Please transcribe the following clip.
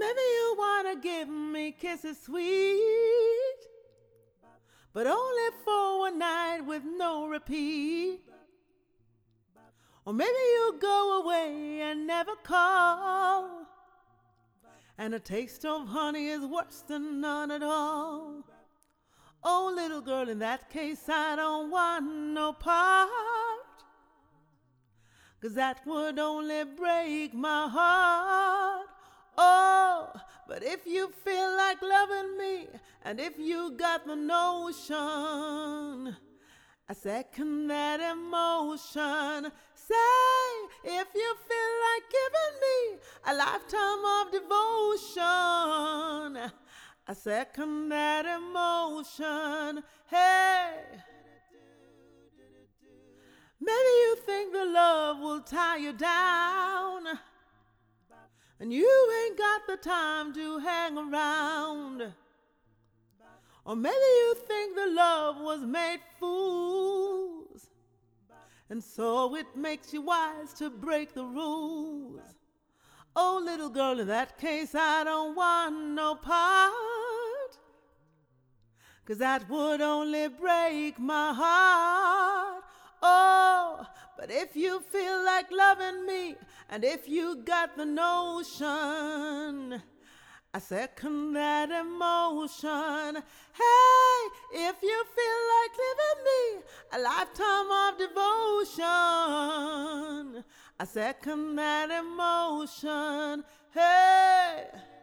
maybe you wanna give me kisses sweet, but only for one night with no repeat. Or maybe you go away and never call, and a taste of honey is worse than none at all. Oh, little girl, in that case I don't want no part, 'cause that would only break my heart. Oh, but if you feel like loving me, and if you got the notion, I second that emotion. Say, if you feel like giving me a lifetime of devotion, I second that emotion. Hey, maybe you think the love will tie you down, and you ain't got the time to hang around. Or maybe you think the love was made fools, and so it makes you wise to break the rules. Oh, little girl, in that case I don't want no part, 'cause that would only break my heart. Oh, but if you feel like loving me, and if you got the notion, I second that emotion. Hey, if you feel like giving me a lifetime of devotion, I second that emotion. Hey.